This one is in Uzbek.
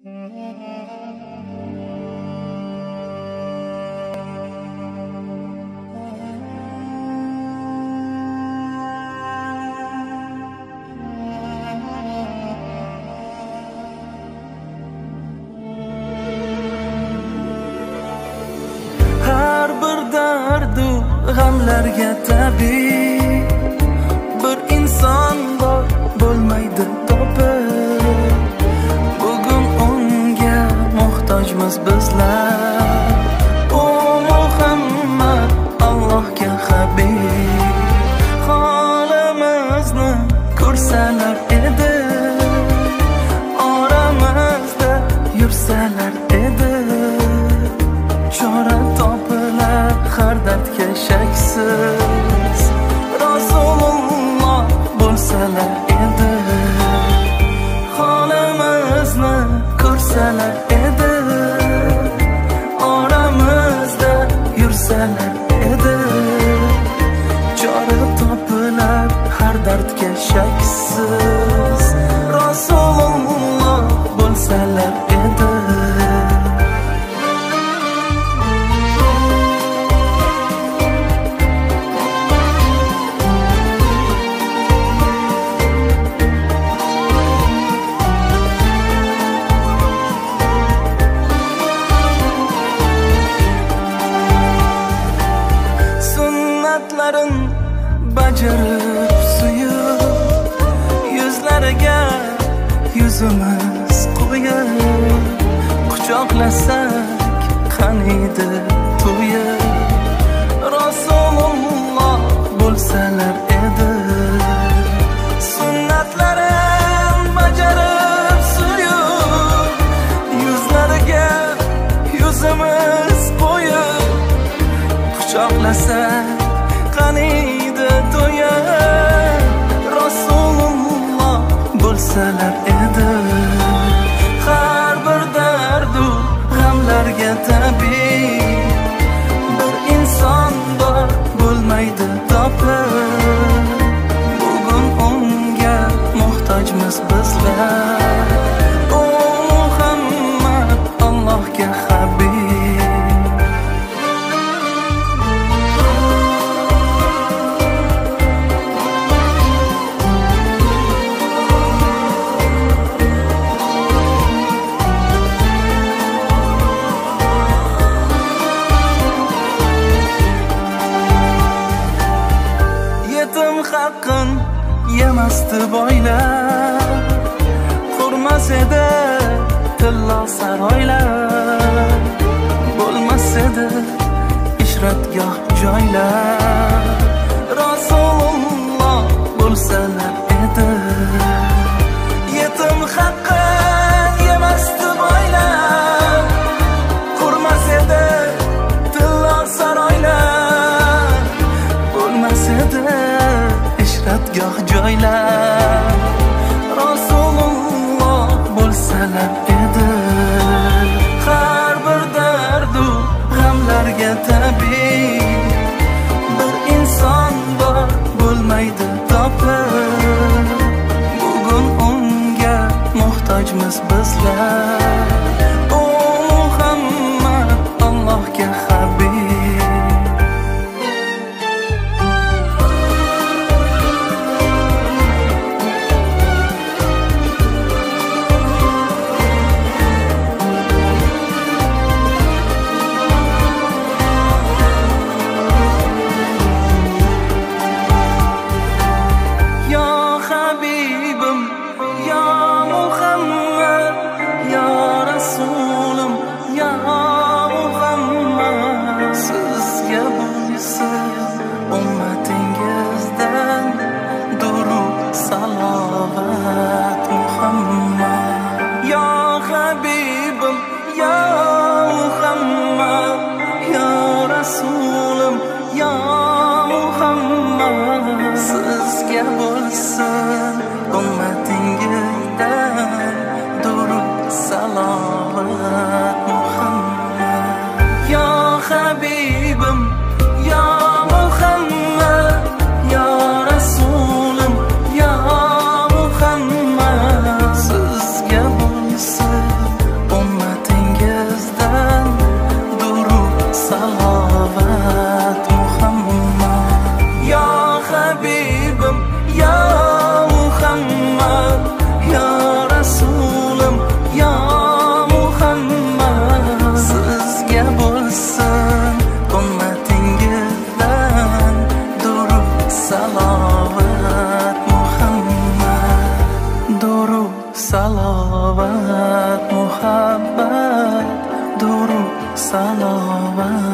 Har bir dardu g'amlarga tabiiy bir inson bor bo'lmaydi topib. Bugun unga muhtojmiz bizlar. O Muhammad Allohga habib, holimizni ko'rsalar edi, oramizda yursalar edi. Chora topilar har dardga shaksiz, Rasululloh bo'lsalar edi, holimizni ko'rsalar edi, oramizda yursalar edi. Chora topilar har dardga shaksiz, Rasululloh bo'lsalar edi. Bajarib suyub, yuzlariga yuzimiz qo'yib, quchoqlasak qaniydi to'yib, Rasululloh bo'lsalar edi. Sunnatlarim bajarib suyub, yuzlariga yuzimiz qo'yib, quchoqlasak qaniydi to'yib, Rasululloh bo'lsalar edi. Har bir dardu g'amlarga tabiiy bir inson bor bo'lmaydi topib. Bugun unga muhtojmiz bizlar. O Muhammad Allohga habib. Haqqin yemasdi boylar, qurmas edi tillo saroylar, bo'lmas edi ishratgoh joylar, Rasululloh bo'lsalar edi. Yetim haqqin yemasdi boylar, qurmas edi tillo saroylar, bo'lmas edi ishratgoh joylar, Rasululloh bo'lsalar edi. Har bir dardu g'amlarga tabiiy bir inson bor bo'lmaydi topib. Bugun unga muhtojmiz bizlar. O Muhammad Allohga habib. Habibim, ya Muhammad, ya salovat, muhabbat, durud salovat.